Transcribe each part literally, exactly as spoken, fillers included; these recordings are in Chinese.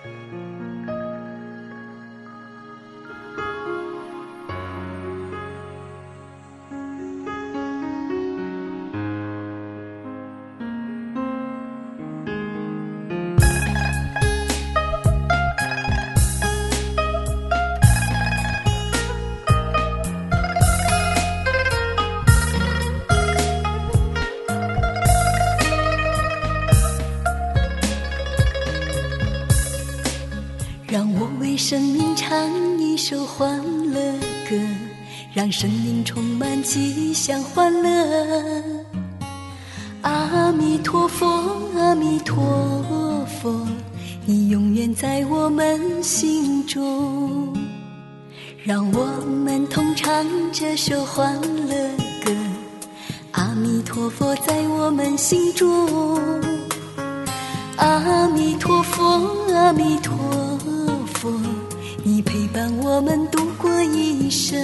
让我为生命唱一首欢乐歌，让生命充满吉祥欢乐。阿弥陀佛，阿弥陀佛，你永远在我们心中。让我们同唱这首欢乐歌，阿弥陀佛在我们心中。阿弥陀佛，阿弥陀佛，你陪伴我们度过一生。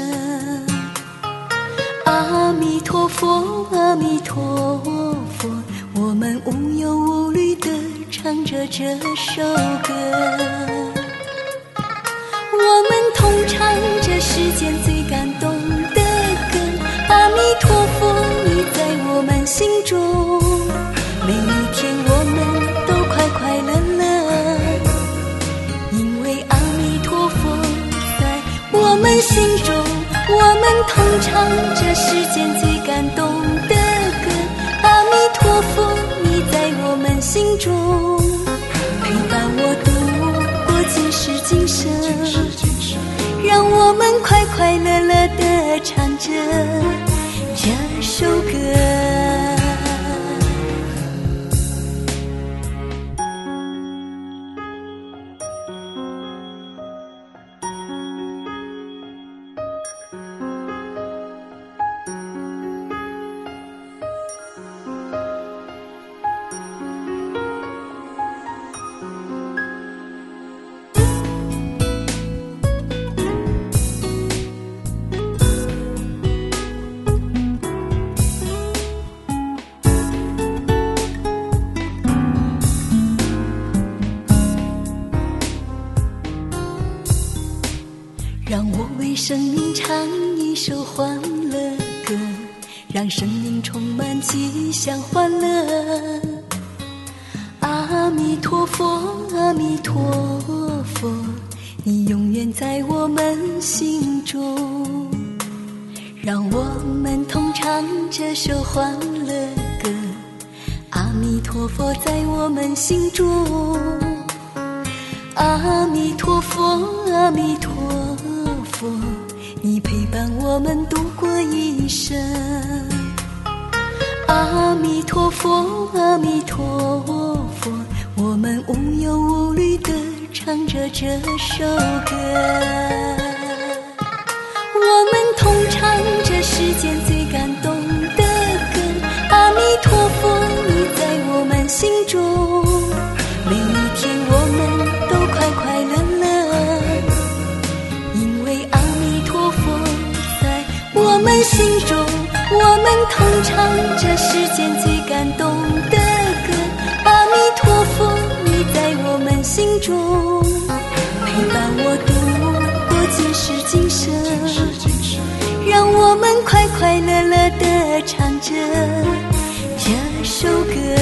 阿弥陀佛，阿弥陀佛，我们无忧无虑地唱着这首歌。我们同唱这世间最感动的歌，阿弥陀佛，你在我们心中。每一天我们都快快乐乐，因为阿弥陀佛在我们心中。我们同唱这世间最感动的歌，阿弥陀佛，你在我们心中，陪伴我度过今世今生，让我们快快乐乐地唱着这首歌。让我为生命唱一首欢乐歌，让生命充满吉祥欢乐。阿弥陀佛，阿弥陀佛，你永远在我们心中。让我们同唱这首欢乐歌，阿弥陀佛在我们心中。阿弥陀佛，阿弥陀佛，你陪伴我们度过一生。阿弥陀佛，阿弥陀佛，我们无忧无虑地唱着这首歌。我们同唱这世间最感动的歌，阿弥陀佛，你在我们心中。每一天我们都快快乐乐，因为阿弥陀佛在我们心中。我们同唱这世间最感动的歌，阿弥陀佛，你在我们心中，陪伴我度过今世今生，让我们快快乐乐地唱着这首歌。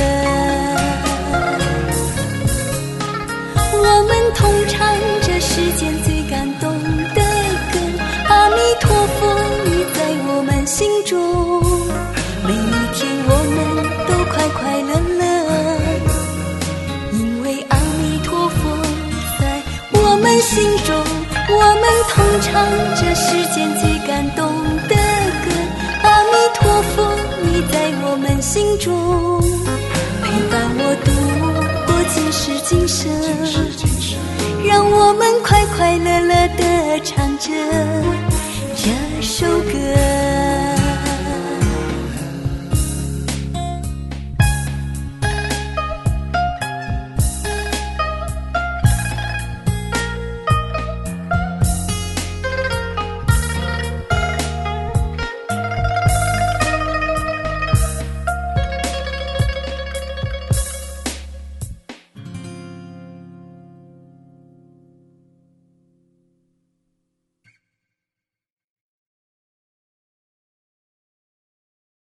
我们同唱这世间最感动的歌，阿弥陀佛，你在我们心中。每一天我们都快快乐乐，因为阿弥陀佛在我们心中。我们同唱这世间最感动的歌，阿弥陀佛，你在我们心中，陪伴我度过今世今生，让我们快快乐乐地唱着这首歌。